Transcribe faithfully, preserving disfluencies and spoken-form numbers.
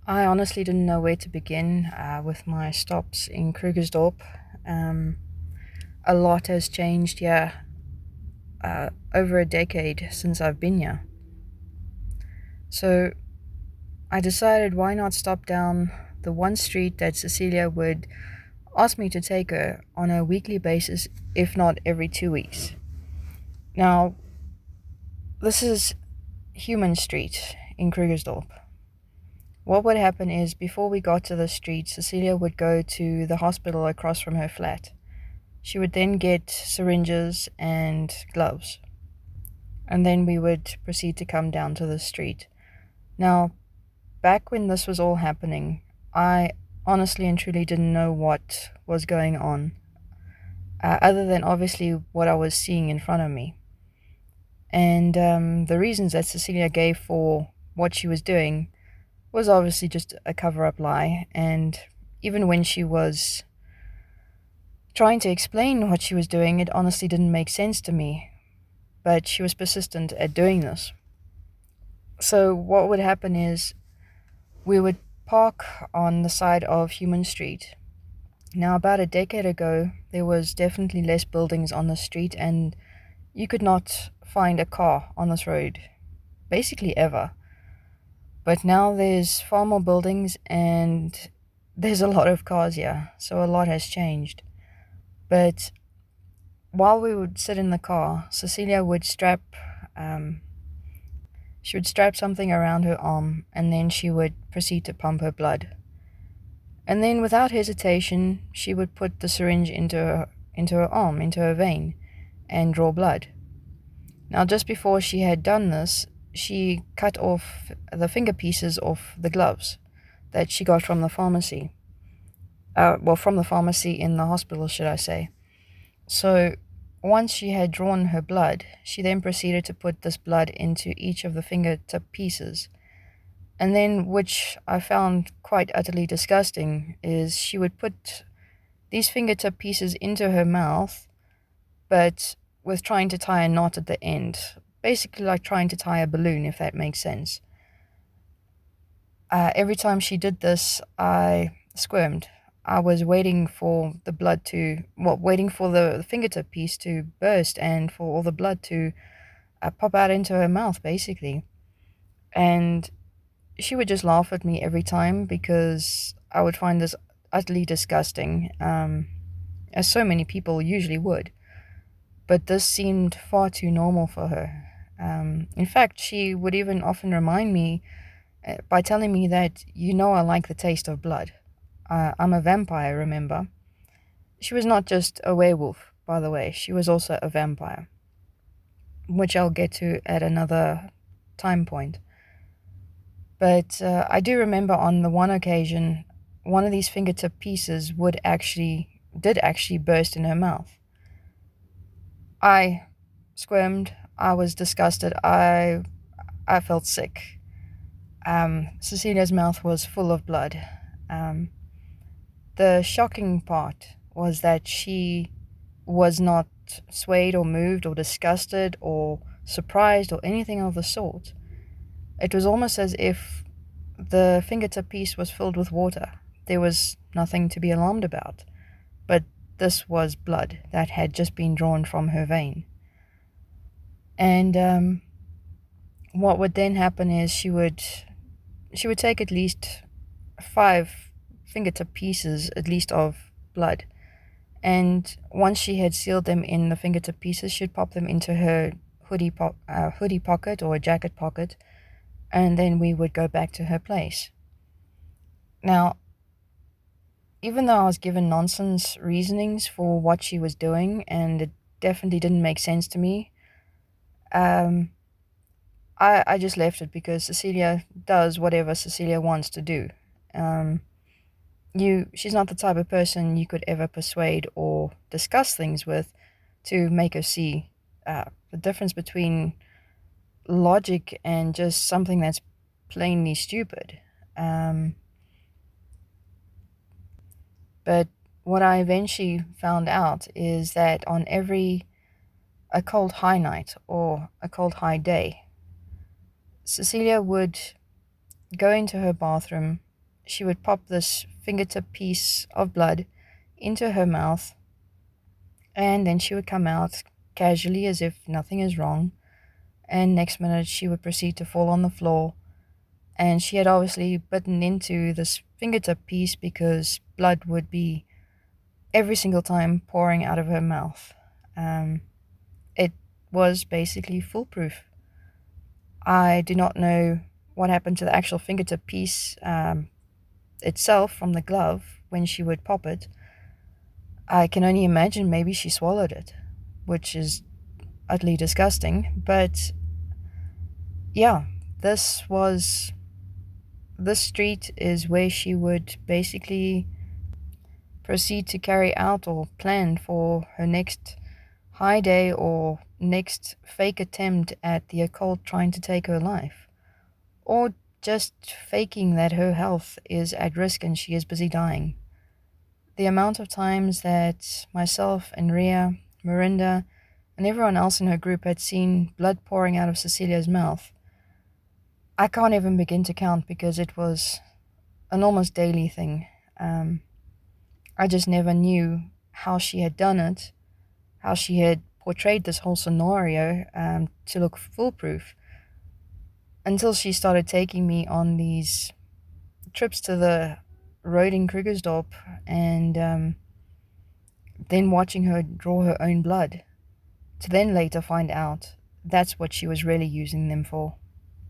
I honestly didn't know where to begin uh, with my stops in Krugersdorp. Um, a lot has changed here uh, over a decade since I've been here. So I decided why not stop down the one street that Cecilia would ask me to take her on a weekly basis, if not every two weeks. Now, this is Human Street in Krugersdorp. What would happen is before we got to the street, Cecilia would go to the hospital across from her flat. She would then get syringes and gloves, and then we would proceed to come down to the street. Now, back when this was all happening, I honestly and truly didn't know what was going on, uh, other than obviously what I was seeing in front of me. And um, the reasons that Cecilia gave for what she was doing was obviously just a cover up lie. And even when she was trying to explain what she was doing, it honestly didn't make sense to me. But she was persistent at doing this. So, what would happen is we would park on the side of Human Street. Now, about a decade ago, there was definitely less buildings on the street, and you could not find a car on this road, basically ever. But now there's far more buildings, and there's a lot of cars here, so a lot has changed. But while we would sit in the car, Cecilia would strap um, she would strap something around her arm, and then she would proceed to pump her blood. And then, without hesitation, she would put the syringe into her, into her arm, into her vein, and draw blood. Now, just before she had done this, she cut off the finger pieces of the gloves that she got from the pharmacy. Uh, well, from the pharmacy in the hospital, should I say. So, once she had drawn her blood, she then proceeded to put this blood into each of the fingertip pieces. And then, which I found quite utterly disgusting, is she would put these fingertip pieces into her mouth, but with trying to tie a knot at the end. Basically, like trying to tie a balloon, if that makes sense. Uh, every time she did this, I squirmed. I was waiting for the blood to, well, waiting for the fingertip piece to burst and for all the blood to uh, pop out into her mouth, basically. And she would just laugh at me every time because I would find this utterly disgusting, um, as so many people usually would. But this seemed far too normal for her. Um, in fact, she would even often remind me uh, by telling me that, you know, I like the taste of blood. Uh, I'm a vampire, remember? She was not just a werewolf, by the way, she was also a vampire, which I'll get to at another time point. But uh, I do remember on the one occasion, one of these fingertip pieces would actually, did actually burst in her mouth. I squirmed, I was disgusted, I, I felt sick. Um, Cecilia's mouth was full of blood. Um, the shocking part was that she was not swayed or moved or disgusted or surprised or anything of the sort. It was almost as if the fingertip piece was filled with water. There was nothing to be alarmed about. But this was blood that had just been drawn from her vein. And um, what would then happen is she would she would take at least five fingertip pieces, at least, of blood. And once she had sealed them in the fingertip pieces, she'd pop them into her hoodie, po- uh, hoodie pocket or jacket pocket, and then we would go back to her place. Now, even though I was given nonsense reasonings for what she was doing, and it definitely didn't make sense to me, um, I, I just left it because Cecilia does whatever Cecilia wants to do. Um, you, she's not the type of person you could ever persuade or discuss things with to make her see uh, the difference between logic and just something that's plainly stupid. Um, but what I eventually found out is that on every a cold high night or a cold high day, Cecilia would go into her bathroom, she would pop this fingertip piece of blood into her mouth, and then she would come out casually as if nothing is wrong, and next minute she would proceed to fall on the floor. And she had obviously bitten into this fingertip piece because blood would be every single time pouring out of her mouth. Um, it was basically foolproof. I do not know what happened to the actual fingertip piece um, itself from the glove when she would pop it. I can only imagine maybe she swallowed it, which is utterly disgusting. But yeah, this was. This street is where she would basically proceed to carry out or plan for her next high day or next fake attempt at the occult trying to take her life, or just faking that her health is at risk and she is busy dying. The amount of times that myself and Ria, Mirinda, and everyone else in her group had seen blood pouring out of Cecilia's mouth, I can't even begin to count because it was an almost daily thing. Um, I just never knew how she had done it, how she had portrayed this whole scenario um, to look foolproof, until she started taking me on these trips to the road in Krugersdorp, and um, then watching her draw her own blood, to then later find out that's what she was really using them for.